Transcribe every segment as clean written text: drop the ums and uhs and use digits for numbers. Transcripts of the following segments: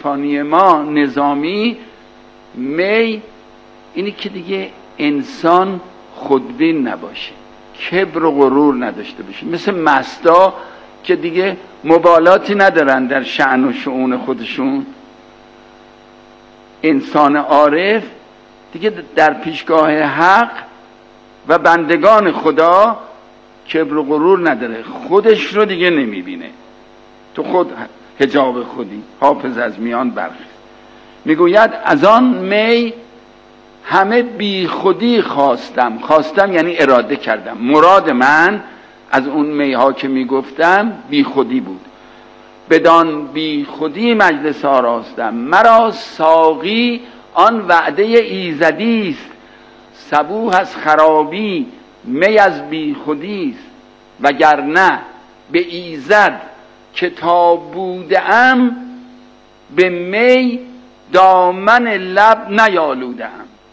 عرفانی ما نظامی، می اینی که دیگه انسان خودبین نباشه، کبر و غرور نداشته باشه، مثل مستا که دیگه مبالاتی ندارن در شأن و شؤون خودشون. انسان عارف دیگه در پیشگاه حق و بندگان خدا کبر و غرور نداره، خودش رو دیگه نمیبینه. تو خود حجاب خودی، حافظ از میان برخیز. میگوید از آن می همه بی خودی خواستم یعنی اراده کردم. مراد من از اون میها که میگفتم بی خودی بود. بدان بی خودی مجلس آراستم، مرا ساقی آن وعده ایزدی است. صبوح از خرابی می از بی خودی است، وگرنه به ایزد که تا بودم به می دامن لب نیالودم.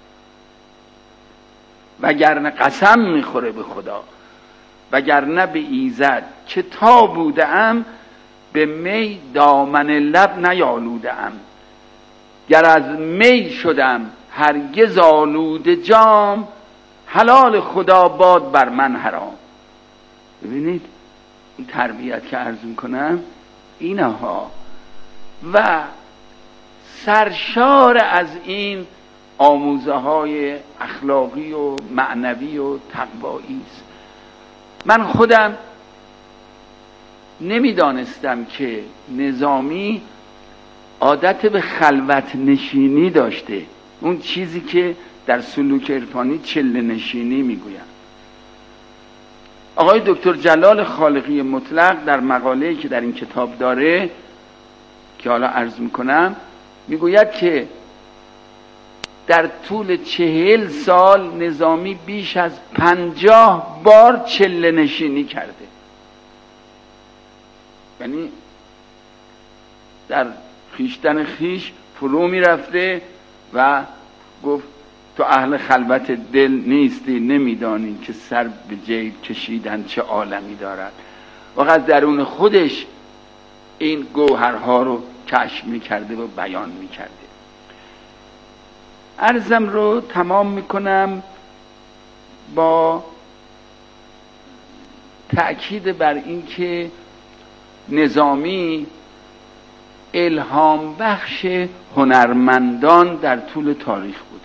وگرنه قسم میخوره به خدا، وگرنه به ایزد که تا بودم به می دامن لب نیالودم. گر از می شدم هرگز آلوده جام، حلال خدا باد بر من حرام. ببینید این تربیت که عرض میکنم اینها و سرشار از این آموزه های اخلاقی و معنوی و تقوایی است. من خودم نمیدانستم که نظامی عادت به خلوت نشینی داشته، اون چیزی که در سلوک عرفانی چله نشینی میگویم. آقای دکتر جلال خالقی مطلق در مقاله‌ای که در این کتاب داره که حالا عرض میکنم میگوید که در طول 40 سال نظامی بیش از 50 بار چله نشینی کرده. یعنی در خیشتن خیش فرو میرفته و گفت تو اهل خلوت دل نیستی، نمیدانی که سر به جیب کشیدن چه عالمی دارد. وقت درون خودش این گوهرها رو کشف میکرده و بیان میکرده. عرضم رو تمام میکنم با تأکید بر این که نظامی الهام بخش هنرمندان در طول تاریخ بوده.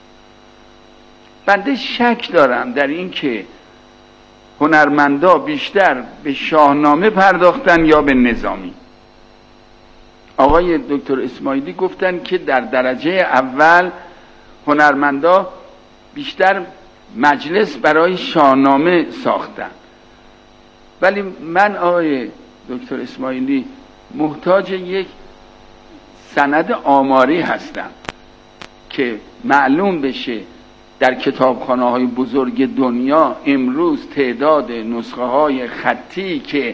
بنده شک دارم در این که هنرمندا بیشتر به شاهنامه پرداختن یا به نظامی. آقای دکتر اسماعیلی گفتن که در درجه اول هنرمندا بیشتر مجلس برای شاهنامه ساختن، ولی من آقای دکتر اسماعیلی محتاج یک سند آماری هستم که معلوم بشه در کتابخانه‌های بزرگ دنیا امروز تعداد نسخه های خطی که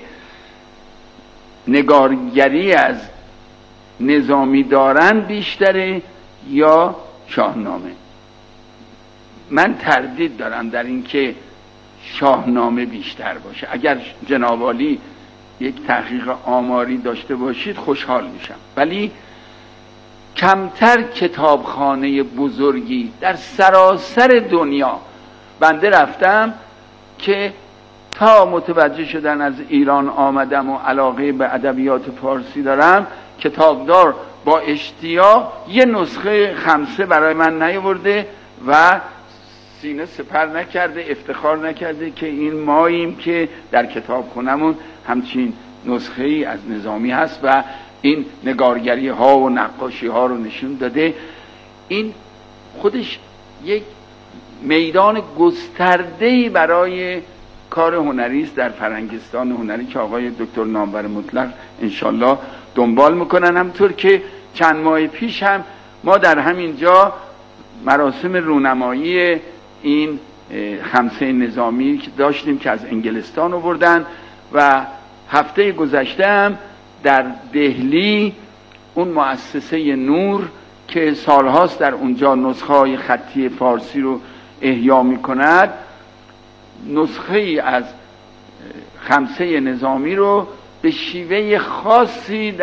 نگارگری از نظامی دارن بیشتره یا شاهنامه. من تردید دارم در این که شاهنامه بیشتر باشه. اگر جناب عالی یک تحقیق آماری داشته باشید خوشحال میشم، ولی کمتر کتابخانه بزرگی در سراسر دنیا. بنده رفتم که تا متوجه شدن از ایران آمدم و علاقه به ادبیات فارسی دارم، کتابدار با اشتیاق یه نسخه خمسه برای من نیاورده و سینه سپر نکرده، افتخار نکرده که این ماییم که در کتابخونمون همچین نسخه ای از نظامی هست و این نگارگری ها و نقاشی ها رو نشون داده. این خودش یک میدان گسترده‌ای برای کار هنری است در فرنگستان هنری که آقای دکتر نامور مطلق انشالله دنبال میکنن. همطور که چند ماه پیش هم ما در همین جا مراسم رونمایی این خمسه نظامی که داشتیم که از انگلستان آوردن و هفته گذشته هم در دهلی اون مؤسسه نور که سالهاست در اونجا نسخه های خطی فارسی رو احیا میکند، نسخه ای از خمسه نظامی رو به شیوه خاصی در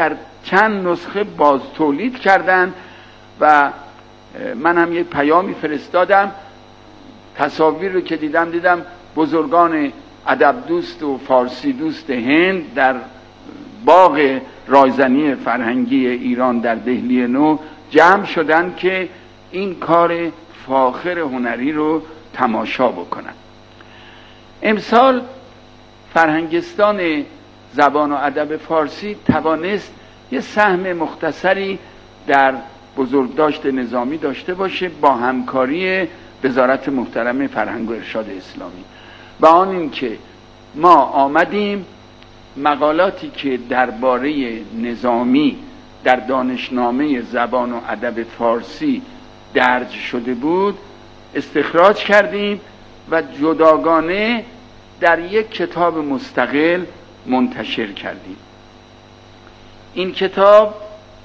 چند نسخه باز تولید کردن و من هم یک پیامی فرستادم. تصاویر رو که دیدم بزرگان ادب دوست و فارسی دوست هند در باغ رایزنی فرهنگی ایران در دهلی نو جمع شدن که این کار فاخر هنری رو تماشا بکنن. امسال فرهنگستان زبان و ادب فارسی توانست یه سهم مختصری در بزرگداشت نظامی داشته باشه با همکاری وزارت محترم فرهنگ و ارشاد اسلامی، و آن این که ما آمدیم مقالاتی که درباره نظامی در دانشنامه زبان و ادب فارسی درج شده بود استخراج کردیم و جداگانه در یک کتاب مستقل منتشر کردیم. این کتاب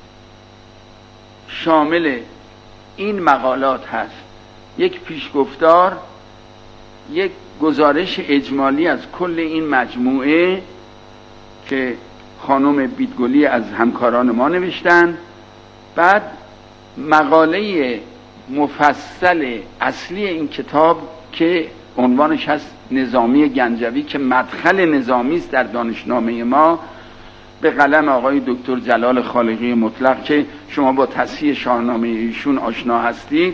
شامل این مقالات هست: یک پیشگفتار، یک گزارش اجمالی از کل این مجموعه که خانم بیدگلی از همکاران ما نوشتن، بعد مقاله مفصل اصلی این کتاب که عنوانش هست نظامی گنجوی که مدخل نظامی است در دانشنامه ما، به قلم آقای دکتر جلال خالقی مطلق که شما با تصحیح شاهنامه ایشون آشنا هستید.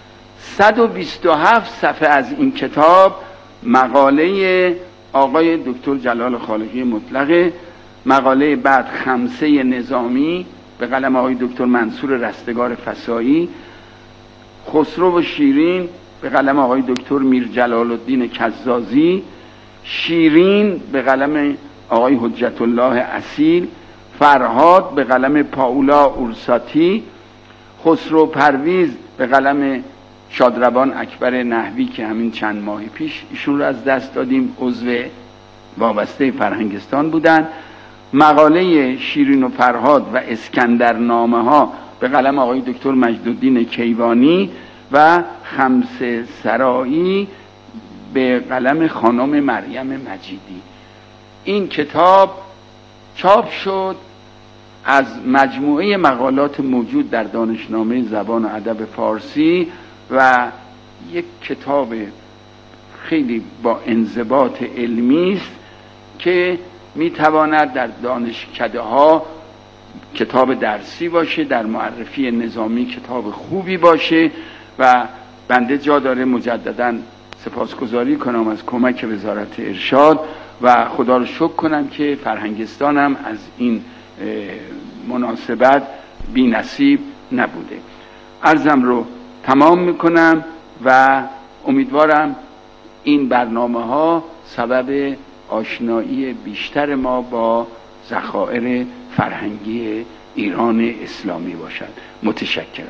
127 صفحه از این کتاب مقاله آقای دکتر جلال خالقی مطلق، مقاله بعد خمسه نظامی به قلم آقای دکتر منصور رستگار فسایی، خسرو و شیرین به قلم آقای دکتر میر جلال الدین کزازی، شیرین به قلم آقای حجت الله اصیل، فرهاد به قلم پاولا اورساتی، خسرو پرویز به قلم شادروان اکبر نحوی که همین چند ماه پیش ایشون رو از دست دادیم، عضو وابسته فرهنگستان بودن. مقاله شیرین و فرهاد و اسکندرنامه ها به قلم آقای دکتر مجدالدین کیوانی و خمسه سرایی به قلم خانم مریم مجیدی. این کتاب چاپ شد از مجموعه مقالات موجود در دانشنامه زبان و ادب فارسی و یک کتاب خیلی با انضباط علمی است که میتواند در دانشکده ها کتاب درسی باشه، در معرفی نظامی کتاب خوبی باشه و بنده جا داره مجددا سپاسگزاری کنم از کمک وزارت ارشاد و خدا رو شکر کنم که فرهنگستانم از این مناسبت بی نصیب نبوده. عرضم رو تمام میکنم و امیدوارم این برنامه ها سبب آشنایی بیشتر ما با ذخایر فرهنگی ایران اسلامی باشد. متشکرم.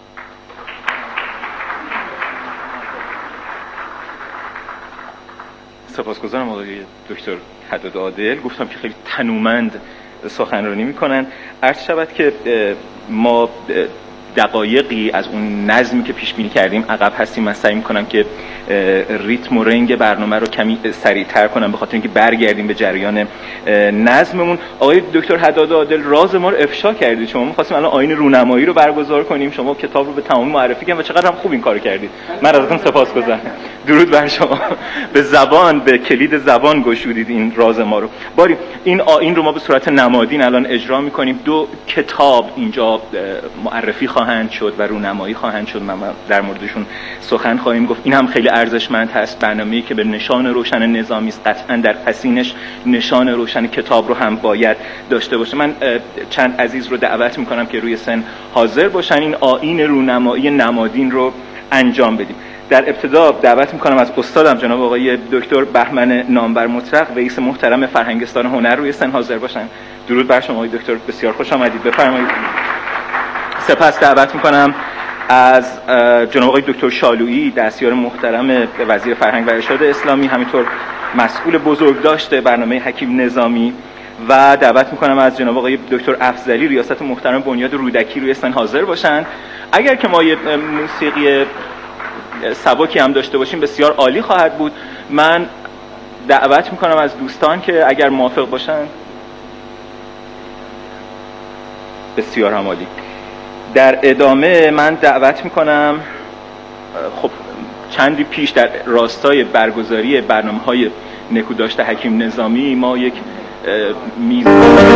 سپاسگزارم آقای دکتر حداد عادل. گفتم که خیلی تنومند سخنرانی میکنن. عرض شود که ما دقایقی از اون نظمی که پیش بینی کردیم عقب هستیم. من سعی میکنم که ریتم و رنگ برنامه رو کمی سریعتر کنم به خاطر اینکه برگردیم به جریان نظممون. آقای دکتر حداد عادل راز ما رو افشا کردید. شما می‌خواستیم الان آیین رونمایی رو برگزار کنیم، شما کتاب رو به تمامی معرفی کردید و چقدر هم خوب این کارو کردید. من ازتون سپاسگزارم. درود بر شما. به زبان، به کلید زبان گشودید این راز ما رو. باری این آیین رو ما به صورت نمادین الان اجرا می‌کنیم. 2 کتاب اینجا معرفی خواهند شد و رونمایی خواهند شد. من در موردشون سخن خواهیم گفت. این هم خیلی ارزشمند هست. برنامه‌ای که به نشان روشن نظامی است قطعاً در پسینش نشان روشن کتاب رو هم باید داشته باشه. من چند عزیز رو دعوت می‌کنم که روی سن حاضر باشن این آیین رونمایی نمادین رو انجام بدیم. در ابتدا دعوت می‌کنم از استادم جناب آقای دکتر بهمن نامور مطلق رئیس محترم فرهنگستان هنر روی سن حاضر باشن. درود بر شما آقای دکتر، بسیار خوش آمدید. بفرمایید. سپس دعوت می‌کنم از جناب آقای دکتر شالویی دستیار محترم وزیر فرهنگ و ارشاد اسلامی، همینطور مسئول بزرگداشت برنامه حکیم نظامی، و دعوت میکنم از جناب آقای دکتر افضلی ریاست محترم بنیاد رودکی روی سن حاضر باشن. اگر که ما یه موسیقی سبکی هم داشته باشیم بسیار عالی خواهد بود. من دعوت میکنم از دوستان که اگر موافق باشن بسیار عالی. در ادامه من دعوت میکنم، خب چندی پیش در راستای برگزاری برنامه‌های نکوداشت حکیم نظامی ما یک میز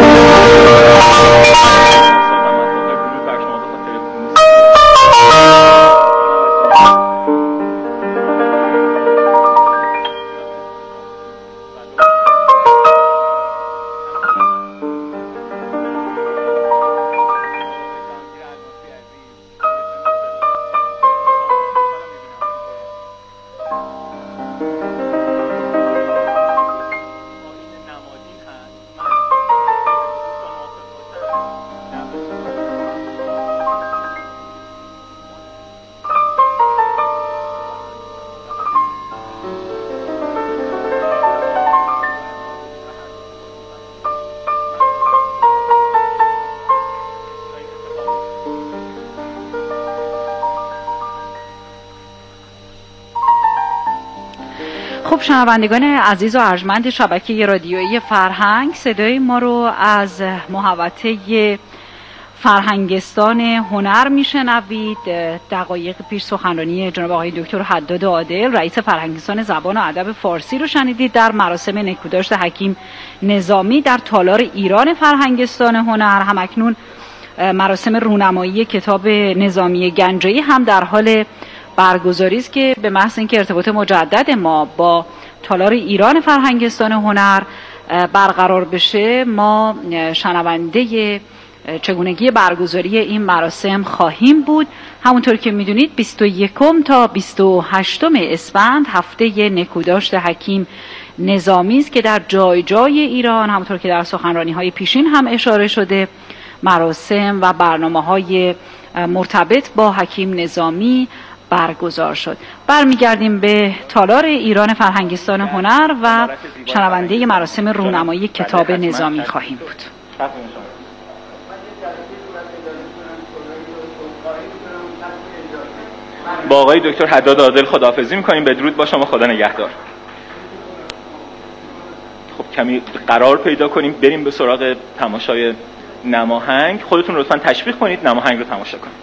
خب شنوندگان عزیز و ارجمند شبکه رادیویی فرهنگ، صدای ما رو از محوطه فرهنگستان هنر میشنوید. دقایق پیش سخنرانی جناب آقای دکتر حداد عادل، رئیس فرهنگستان زبان و ادب فارسی رو شنیدید در مراسم نکوداشت حکیم نظامی در تالار ایران فرهنگستان هنر. همکنون مراسم رونمایی کتاب نظامی گنجایی هم در حال برگزاری است که به محض اینکه ارتباط مجدد ما با تالار ایران فرهنگستان هنر برقرار بشه، ما شنونده چگونگی برگزاری این مراسم خواهیم بود. همونطور که میدونید 21 تا 28 اسفند هفته نکوداشت حکیم نظامی است که در جای جای ایران، همونطور که در سخنرانی‌های پیشین هم اشاره شده، مراسم و برنامه‌های مرتبط با حکیم نظامی برگزار شد. برمیگردیم به تالار ایران فرهنگستان هنر و شنونده مراسم رونمایی کتاب نظامی خواهیم بود. با آقای دکتر حداد عادل خداحافظی می‌کنیم. بدرود با شما، خدا نگهدار. خب کمی قرار پیدا کنیم بریم به سراغ تماشای نماهنگ. خودتون لطفاً تشویق کنید نماهنگ رو تماشا کنید.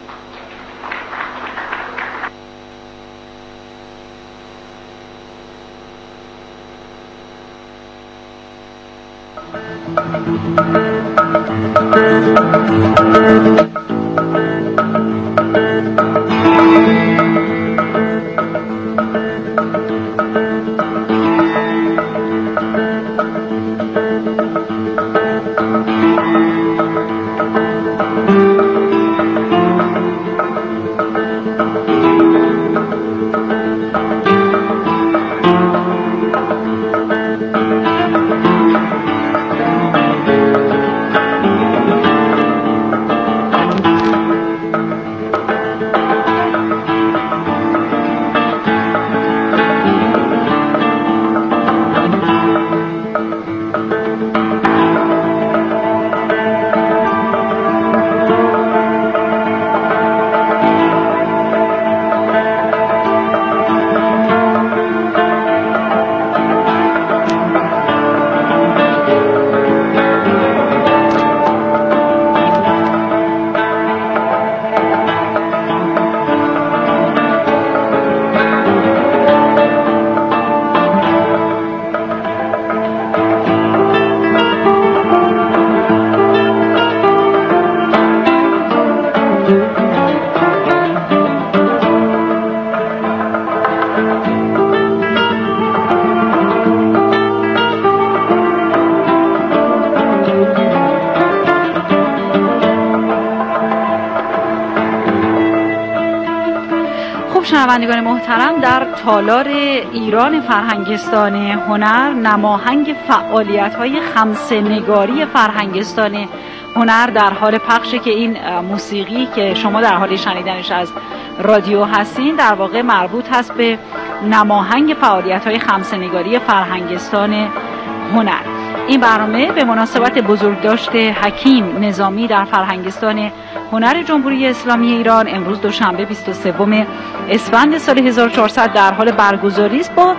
شنوندگان محترم، در تالار ایران فرهنگستان هنر نماهنگ فعالیت‌های خمسه‌نگاری فرهنگستان هنر در حال پخشه که این موسیقی که شما در حال شنیدنش از رادیو هستین در واقع مربوط هست به نماهنگ فعالیت‌های خمسه‌نگاری فرهنگستان هنر. این برنامه به مناسبت بزرگداشت حکیم نظامی در فرهنگستان هنر جمهوری اسلامی ایران امروز دوشنبه 23 اسفند سال 1400 در حال برگزاری است با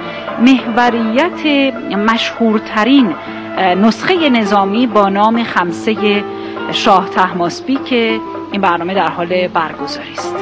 محوریت مشهورترین نسخه نظامی با نام خمسه شاه طهماسبی که این برنامه در حال برگزاری است.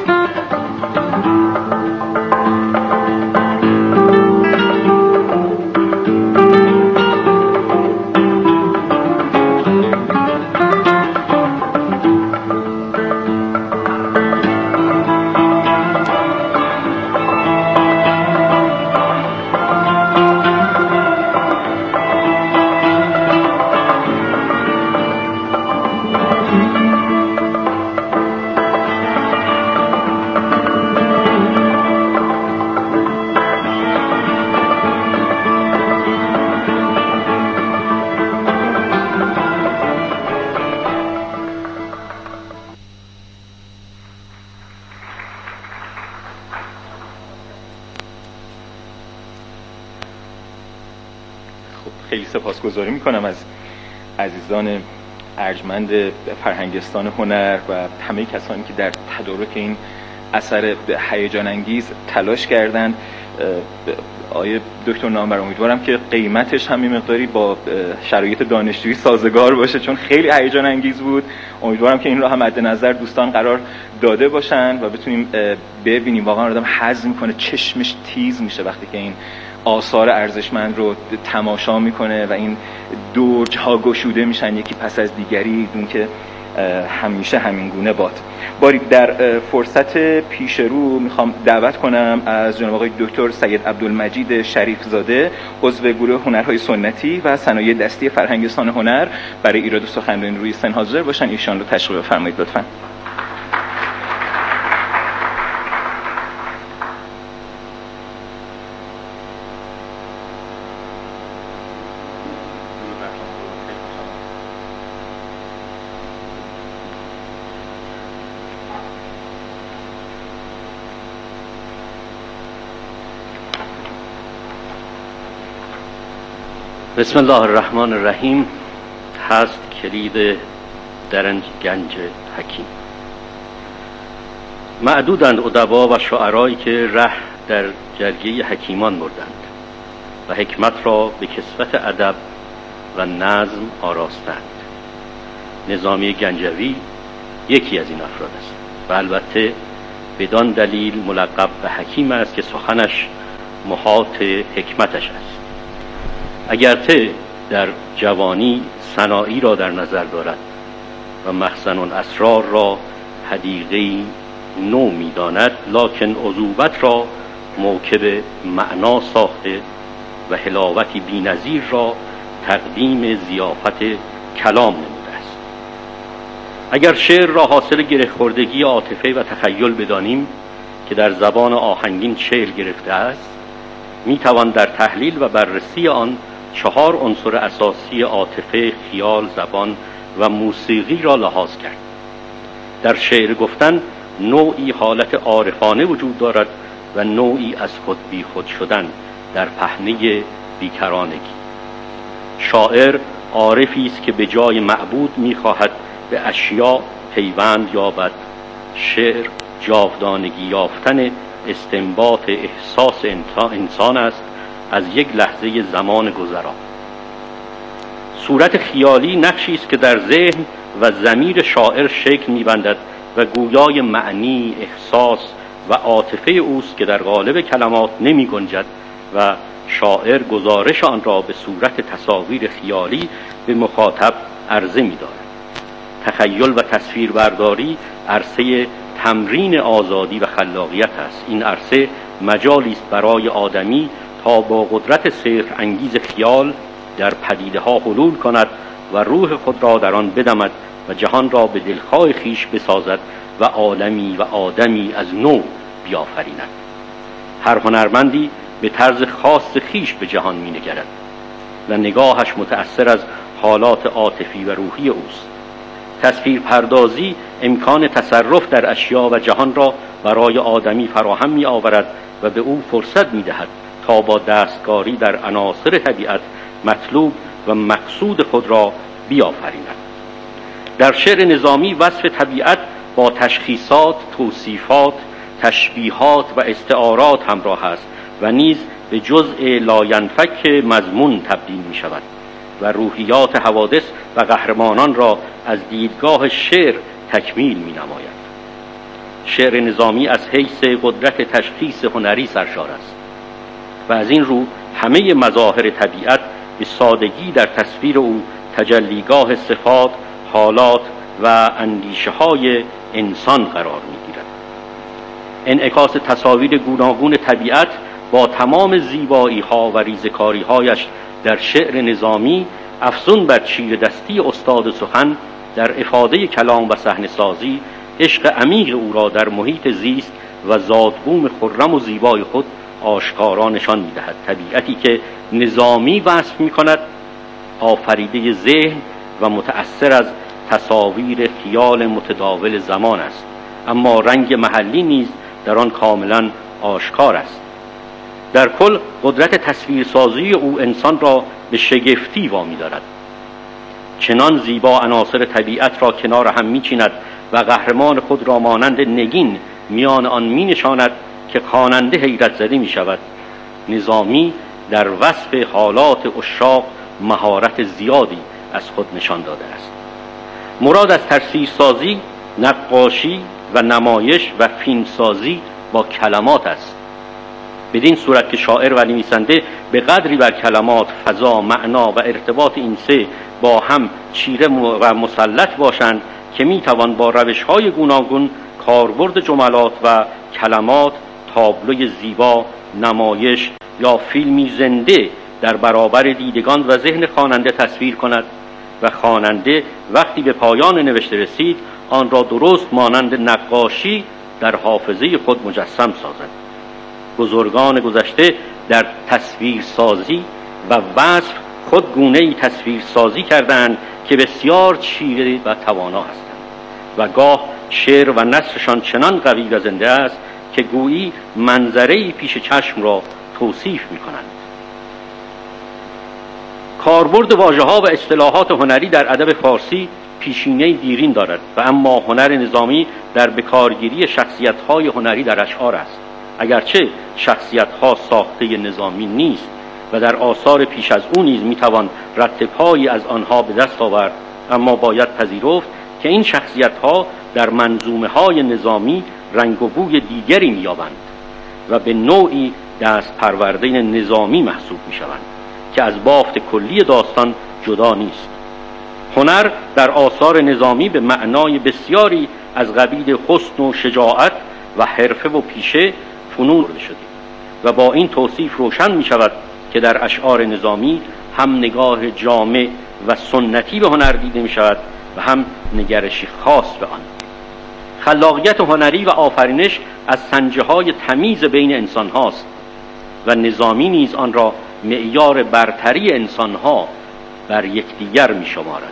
خیلی سپاسگزاری میکنم از عزیزان ارجمند فرهنگستان هنر و همه کسانی که در تدارک این اثر هیجان انگیز تلاش کردند. آیه دکتر نامور، امیدوارم که قیمتش هم مقداری با شرایط دانشجویی سازگار باشه، چون خیلی هیجان انگیز بود. امیدوارم که این رو هم مد نظر دوستان قرار داده باشن و بتونیم ببینیم. واقعا آدم حظ میکنه، چشمش تیز میشه وقتی که این آثار ارزشمند رو تماشا میکنه و این درج ها گشوده میشن یکی پس از دیگری، دون که همیشه همین گونه باد. باری در فرصت پیش رو میخوام دعوت کنم از جناب آقای دکتر سید عبدالمجید شریف زاده، عضو گروه هنرهای سنتی و صنایع دستی فرهنگستان هنر، برای ایراد سخنرانی روی سن حاضر باشن. ایشان رو تشریف بفرمایید لطفاً. بسم الله الرحمن الرحیم. هست کلید درنج گنج حکیم. معدودند ادبا و شعرایی که ره در جرگه حکیمان بردند و حکمت را به کسوت ادب و نظم آراستند. نظامی گنجوی یکی از این افراد است و البته بدان دلیل ملقب به حکیم است که سخنش محاط حکمتش است. اگرچه در جوانی سنایی را در نظر دارد و مخزن الاسرار را حدیقه‌ای نو می‌داند، لکن عذوبت را موکب معنا ساخته و حلاوتی بی‌نظیر را تقدیم ضیافت کلام نموده است. اگر شعر را حاصل گره خوردگی عاطفه و تخیل بدانیم که در زبان آهنگین شعر گرفته است، می‌توان در تحلیل و بررسی آن 4 عنصر اساسی عاطفه، خیال، زبان و موسیقی را لحاظ کرد. در شعر گفتن نوعی حالت عارفانه وجود دارد و نوعی از خود بی خود شدن در پهنه بیکرانگی. شاعر عارفی است که به جای معبود می‌خواهد به اشیاء پیوند یابد. شعر جاودانگی یافتن استنباط احساس انسان است از یک لحظه زمان گذرا. صورت خیالی نقشی است که در ذهن و ضمیر شاعر شکل می‌بندد و گویای معنی، احساس و عاطفه اوست که در قالب کلمات نمی‌گنجد و شاعر گزارش آن را به صورت تصاویر خیالی به مخاطب عرضه می‌دارد. تخیل و تصویربرداری عرصه تمرین آزادی و خلاقیت است. این عرصه مجالی است برای آدمی تا با قدرت سحر انگیز خیال در پدیده ها حلول کند و روح خود را در آن بدمد و جهان را به دلخواه خیش بسازد و عالمی و آدمی از نو بیافریند. هر هنرمندی به طرز خاص خیش به جهان می نگرد و نگاهش متأثر از حالات عاطفی و روحی اوست. تصویر پردازی امکان تصرف در اشیا و جهان را برای آدمی فراهم می آورد و به او فرصت می دهد تا با دستکاری در عناصر طبیعت مطلوب و مقصود خود را بیافریند. در شعر نظامی وصف طبیعت با تشخیصات، توصیفات، تشبیهات و استعارات همراه است و نیز به جزء لاینفک مضمون تبدیل می شود و روحیات حوادث و قهرمانان را از دیدگاه شعر تکمیل می نماید. شعر نظامی از حیث قدرت تشخیص هنری سرشار است و از این رو همه مظاهر طبیعت به سادگی در تصویر او تجلیگاه صفات، حالات و اندیشه های انسان قرار می گیرد. انعکاس تصاویر گوناگون طبیعت با تمام زیبایی ها و ریزکاری هایش در شعر نظامی افزون بر چیره دستی استاد سخن در افاده کلام و صحنه سازی عشق عمیق او را در محیط زیست و زادبوم خرم و زیبای خود آشکارا نشان می‌دهد. طبیعتی که نظامی وصف می‌کند آفریده ذهن و متأثر از تصاویر خیال متداول زمان است، اما رنگ محلی نیز در آن کاملا آشکار است. در کل قدرت تصویرسازی او انسان را به شگفتی وامی دارد. چنان زیبا عناصر طبیعت را کنار هم می‌چیند و قهرمان خود را مانند نگین میان آن می‌نشاند که خواننده حیرت زده می‌شود. نظامی در وصف حالات عشاق مهارت زیادی از خود نشان داده است. مراد از تصویرسازی، نقاشی و نمایش و فیلمسازی با کلمات است. بدین صورت که شاعر و نویسنده به قدری بر کلمات، فضا، معنا و ارتباط این سه با هم چیره و مسلط باشند که میتوان با روش‌های گوناگون کاربرد جملات و کلمات تابلوی زیبا، نمایش یا فیلمی زنده در برابر دیدگان و ذهن خواننده تصویر کند و خواننده وقتی به پایان نوشته رسید آن را درست مانند نقاشی در حافظه خود مجسم سازد. بزرگان گذشته در تصویرسازی و وصف خود گونه‌ای تصویرسازی کردند که بسیار چیره و توانا هستند و گاه شعر و نثرشان چنان قوی و زنده است که گویی منظره‌ای پیش چشم را توصیف می‌کنند. کاربرد واژه‌ها و اصطلاحات هنری در ادب فارسی پیشینه دیرین دارد و اما هنر نظامی در بکارگیری شخصیت‌های هنری در اشعار است. اگرچه شخصیت‌ها ساخته نظامی نیست و در آثار پیش از او نیز میتوان رتب‌هایی از آنها به دست آورد، اما باید پذیرفت که این شخصیت‌ها در منظومه‌های نظامی رنگ و بوی دیگری می‌یابند و به نوعی دست پرورده نظامی محسوب می‌شوند که از بافت کلی داستان جدا نیست. هنر در آثار نظامی به معنای بسیاری از قبیل حسن و شجاعت و حرفه و پیشه فنون برده شده و با این توصیف روشن می شود که در اشعار نظامی هم نگاه جامع و سنتی به هنر دیده می شود و هم نگرشی خاص به آن. خلاقیت هنری و آفرینش از سنجه های تمیز بین انسان هاست و نظامی نیز آن را معیار برتری انسان ها بر یکدیگر می شمارد.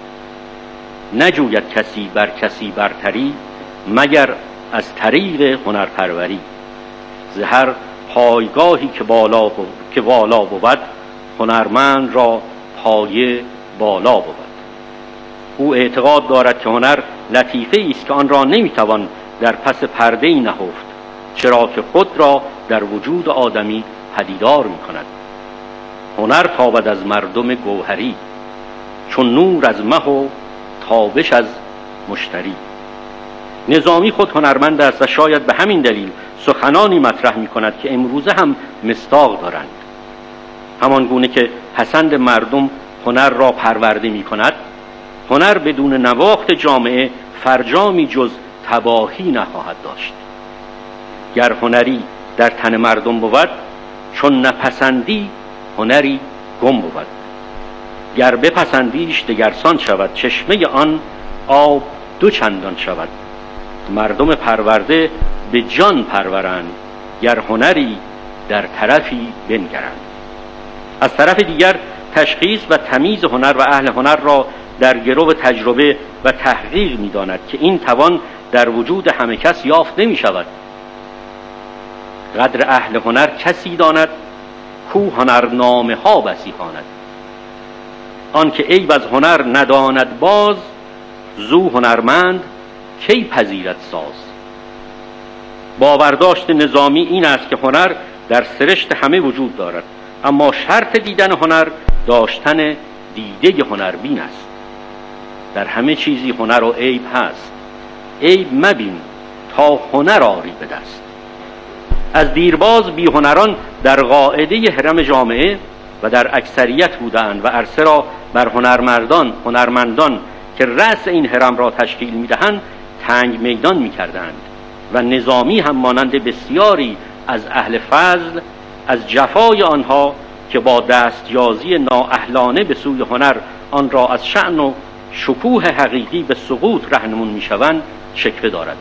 نجوید کسی بر کسی برتری مگر از طریق هنرپروری. زهر پایگاهی که بالا بود هنرمند را پایه بالا بود. او اعتقاد دارد که هنر لطیفه است که آن را نمیتوان در پس پرده‌ای نهفت، چرا که خود را در وجود آدمی پدیدار میکند. هنر تابد از مردم گوهری، چون نور از مه و تابش از مشتری. نظامی خود هنرمند است و شاید به همین دلیل سخنانی مطرح می کند که امروزه هم مصداق دارند. همان گونه که پسند مردم هنر را پرورده می کند، هنر بدون نواخت جامعه فرجامی جز تباهی نخواهد داشت. گر هنری در تن مردم بود، چون نپسندی هنری گم بود. گر بپسندیش دگرسان شود، چشمه آن آب دو چندان شود. مردم پرورده به جان پرورند، گر هنری در طرفی بنگرند. از طرف دیگر تشخیص و تمیز هنر و اهل هنر را در گرو تجربه و تحقیق می داند که این توان در وجود همه کس یافت نمی شود. قدر اهل هنر کسی داند کو هنرنامه ها بسی خواند. آن که عیب از هنر نداند باز، زو هنرمند کی پذیرد ساز. باورداشت نظامی این است که هنر در سرشت همه وجود دارد، اما شرط دیدن هنر داشتن دیده هنربین است. در همه چیزی هنر و عیب هست، عیب مبین تا هنر آری به دست. از دیرباز بی هنران در قاعده حرم جامعه و در اکثریت بودند و عرصه را بر هنرمندان که رأس این حرم را تشکیل می‌دهند تنگ میدان می‌کردند و نظامی هم مانند بسیاری از اهل فضل از جفای آنها که با دستیازی نااهلانه به سوی هنر آن را از شأن و شکوه حقیقی به سقوط رهنمون می‌شوند شکوه دارد.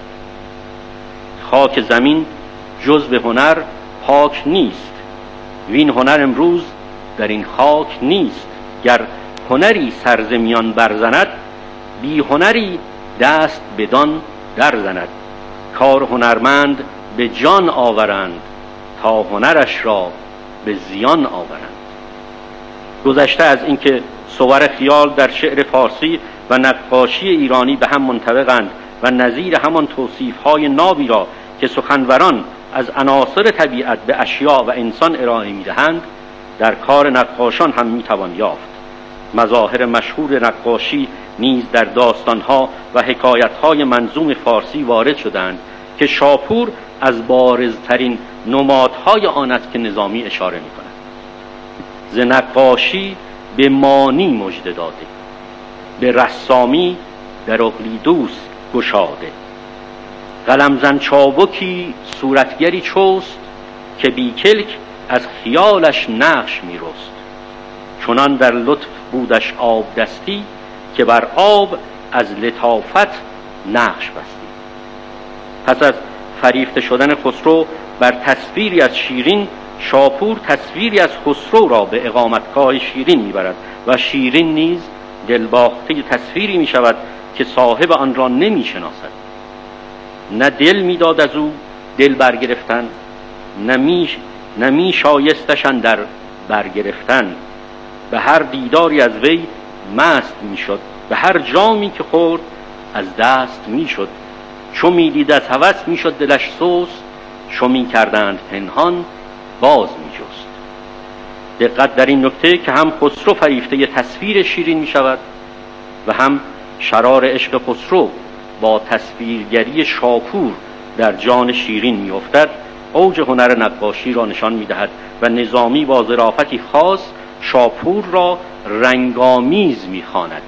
خاک زمین جز به هنر پاک نیست، وین هنر امروز در این خاک نیست. گر هنری سرزمیان برزند، بی هنری دست بدان در زند. کار هنرمند به جان آورند، تا هنرش را به زیان آورند. گذشته از اینکه صور خیال در شعر فارسی و نقاشی ایرانی به هم منطبقند و نظیر همان توصیف‌های نابی را که سخنوران از عناصر طبیعت به اشیاء و انسان ارائه می‌دهند، در کار نقاشان هم می‌توان یافت. مظاهر مشهور نقاشی نیز در داستان‌ها و حکایت‌های منظوم فارسی وارد شدند که شاپور از بارزترین نمادهای آن است که نظامی اشاره می‌کند. ز نقاشی به مانی مژده داده، به رسامی در اقلیدوس گشاده. قلمزن چابکی صورتگری چست، که بیکلک از خیالش نقش می‌رست. چنان در لطف بودش آب دستی، که بر آب از لطافت نقش بستی. پس از فریفته شدن خسرو بر تصویری از شیرین، شاپور تصویری از خسرو را به اقامتگاه شیرین میبرد و شیرین نیز دلباخته تصویری میشود که صاحب آن را نمیشناسد. نه دل میداد از او دل برگرفتن، نه شایستشان در برگرفتن. به هر دیداری از وی مست میشد، به هر جامی که خورد از دست میشد. چو میدید از هوس میشد دلش سست، چو میکردند پنهان باز میجست. دقت در این نکته که هم خسرو فریفته تصویر شیرین میشود و هم شرار عشق خسرو با تصویرگری شاپور در جان شیرین میافتد، اوج هنر نقاشی را نشان میدهد و نظامی با ظرافتی خاص شاپور را رنگامیز میخواند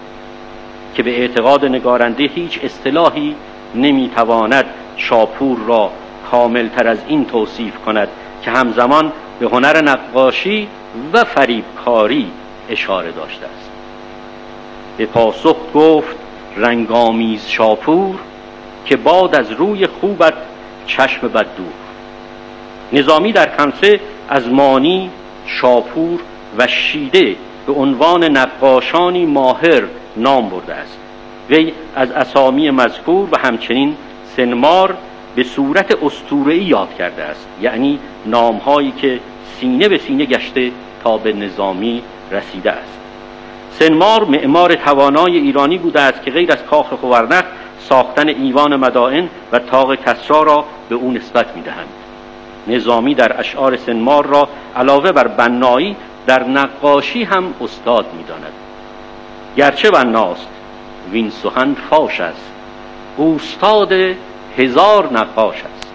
که به اعتقاد نگارنده هیچ اصطلاحی نمیتواند شاپور را کاملتر از این توصیف کند که همزمان به هنر نقاشی و فریبکاری اشاره داشته است. به پاسخ گفت رنگامیز شاپور، که باد از روی خوبت چشم بد دور. نظامی در خمسه از مانی، شاپور و شیده به عنوان نقاشانی ماهر نام برده است. وی از اسامی مذکور و همچنین سنمار به صورت اسطوره‌ای یاد کرده است، یعنی نامهایی که سینه به سینه گشته تا به نظامی رسیده است. سنمار معمار توانای ایرانی بوده است که غیر از کاخ خوارنخ ساختن ایوان مدائن و طاق کسری را به او نسبت می‌دهند. نظامی در اشعار سنمار را علاوه بر بنایی در نقاشی هم استاد می‌داند. گرچه بناست وین سخن فاش است، استاد هزار نقاش است.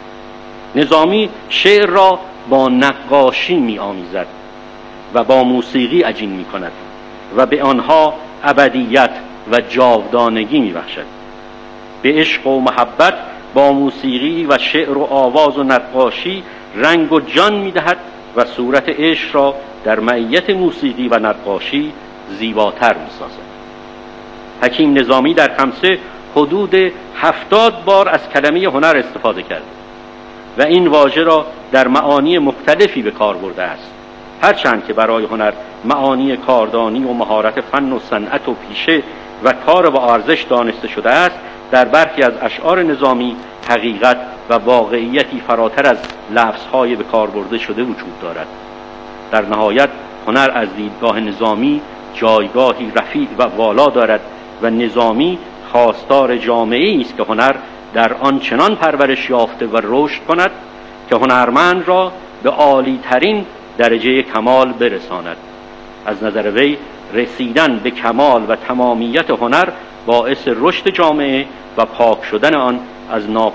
نظامی شعر را با نقاشی می‌آمیزد و با موسیقی عجین می‌کند و به آنها ابدیت و جاودانگی می‌بخشد. به عشق و محبت با موسیقی و شعر و آواز و نقاشی رنگ و جان می‌دهد و صورت عشق را در معیت موسیقی و نقاشی زیباتر می‌سازد. حکیم نظامی در خمسه حدود 70 بار از کلمه هنر استفاده کرد و این واژه را در معانی مختلفی به کار برده است. هرچند که برای هنر معانی کاردانی و مهارت فن و صنعت و پیشه و کار با ارزش دانسته شده است، در برخی از اشعار نظامی حقیقت و واقعیتی فراتر از لفظهای به کار برده شده وجود دارد. در نهایت هنر از دیدگاه نظامی جایگاهی رفیع و والا دارد و نظامی خواستار جامعه‌ای است که هنر در آن چنان پرورش یافته و رشد کند که هنرمند را به عالی ترین درجه کمال برساند. از نظر وی رسیدن به کمال و تمامیت هنر باعث رشد جامعه و پاک شدن آن از